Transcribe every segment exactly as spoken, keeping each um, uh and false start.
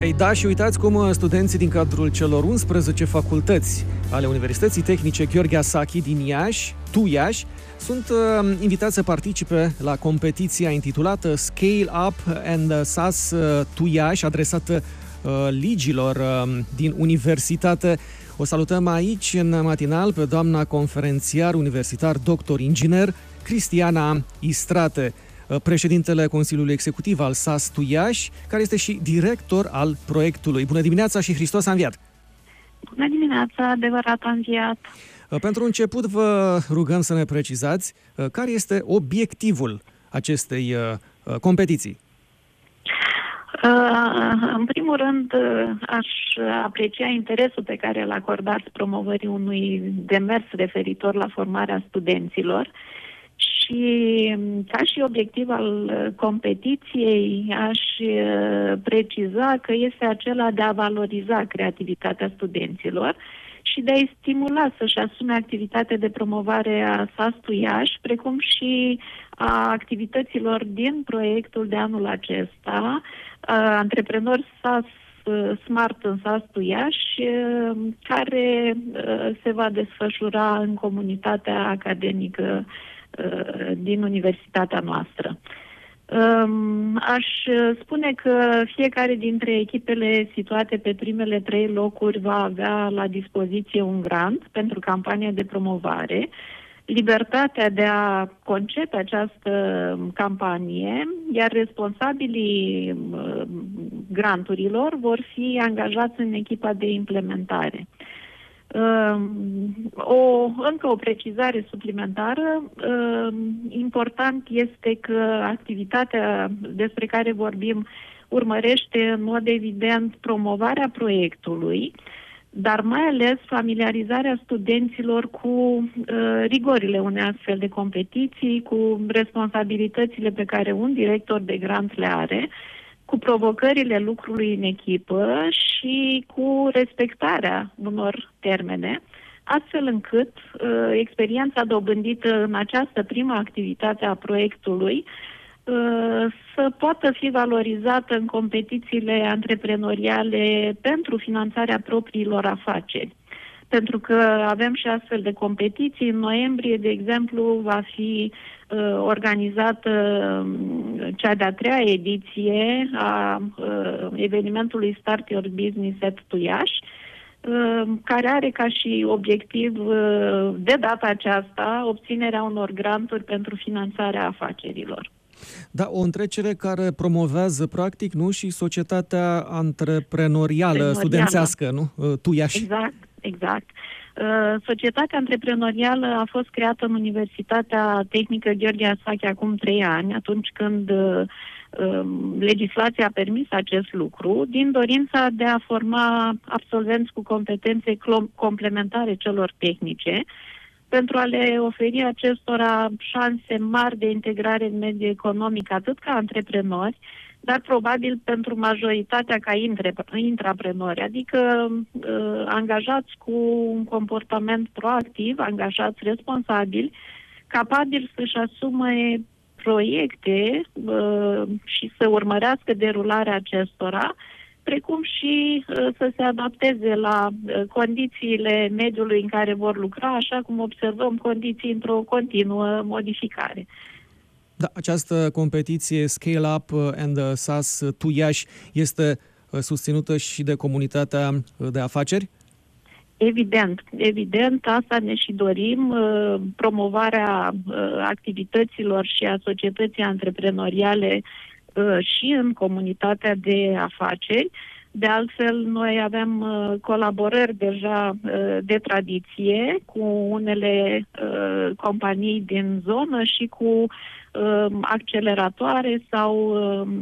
Ei da, și uitați cum studenții din cadrul celor unsprezece facultăți ale Universității Tehnice Gheorghe Asachi din Iași, tu Iași, sunt uh, invitați să participe la competiția intitulată Scale Up and S A S uh, tu Iași, adresată uh, ligilor uh, din universitate. O salutăm aici în matinal pe doamna conferențiar universitar, doctor inginer Cristiana Istrate, președintele Consiliului Executiv al S A S tu Iași, care este și director al proiectului. Bună dimineața și Hristos a înviat! Bună dimineața, adevărat a înviat! Pentru început vă rugăm să ne precizați care este obiectivul acestei competiții. În primul rând, aș aprecia interesul pe care îl acordați promovării unui demers referitor la formarea studenților. Și ca și obiectiv al competiției aș preciza că este acela de a valoriza creativitatea studenților și de a-i stimula să-și asume activitatea de promovare a S A S tu Iași, precum și a activităților din proiectul de anul acesta, Antreprenori S A S Smart în S A S tu Iași, care se va desfășura în comunitatea academică din universitatea noastră. Aș spune că fiecare dintre echipele situate pe primele trei locuri va avea la dispoziție un grant pentru campania de promovare, libertatea de a concepe această campanie, iar responsabilii granturilor vor fi angajați în echipa de implementare. Uh, o, încă o precizare suplimentară. Uh, important este că activitatea despre care vorbim urmărește în mod evident promovarea proiectului, dar mai ales familiarizarea studenților cu uh, rigorile unei astfel de competiții, cu responsabilitățile pe care un director de grant le are, cu provocările lucrului în echipă și cu respectarea unor termene, astfel încât uh, experiența dobândită în această primă activitate a proiectului uh, să poată fi valorizată în competițiile antreprenoriale pentru finanțarea propriilor afaceri. Pentru că avem și astfel de competiții. În noiembrie, de exemplu, va fi uh, organizată uh, cea de-a treia ediție a uh, evenimentului Start Your Business at tu Iași, uh, care are ca și obiectiv, uh, de data aceasta, obținerea unor granturi pentru finanțarea afacerilor. Da, o întrecere care promovează, practic, nu, și societatea antreprenorială studențească, nu? tu Iași. Exact. Exact. Societatea antreprenorială a fost creată în Universitatea Tehnică Gheorghe Asachi acum trei ani, atunci când legislația a permis acest lucru, din dorința de a forma absolvenți cu competențe complementare celor tehnice, pentru a le oferi acestora șanse mari de integrare în mediul economic, atât ca antreprenori, dar probabil pentru majoritatea ca intraprenori, adică uh, angajați cu un comportament proactiv, angajați responsabili, capabili să-și asume proiecte uh, și să urmărească derularea acestora, precum și uh, să se adapteze la uh, condițiile mediului în care vor lucra, așa cum observăm condiții într-o continuă modificare. Da, această competiție Scale Up and S A S tu Iași este susținută și de comunitatea de afaceri? Evident, evident, asta ne și dorim, promovarea activităților și a societății antreprenoriale și în comunitatea de afaceri. De altfel, noi avem colaborări deja de tradiție cu unele companii din zonă și cu acceleratoare sau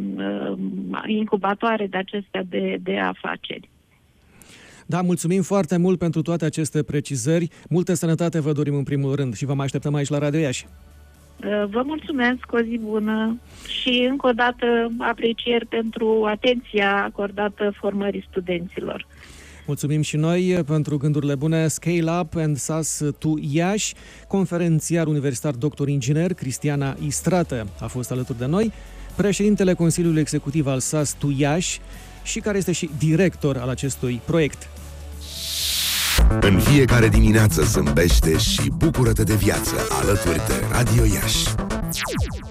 incubatoare de acestea de, de afaceri. Da, mulțumim foarte mult pentru toate aceste precizări. Multă sănătate vă dorim în primul rând și vă mai așteptăm aici la Radio Iași. Vă mulțumesc, o zi bună și încă o dată aprecieri pentru atenția acordată formării studenților. Mulțumim și noi pentru gândurile bune. Scale Up and S A S tu Iași, conferențiar universitar doctor inginer Cristiana Istrate a fost alături de noi, președintele Consiliului Executiv al S A S tu Iași și care este și director al acestui proiect. În fiecare dimineață zâmbește și bucură-te de viață alături de Radio Iași.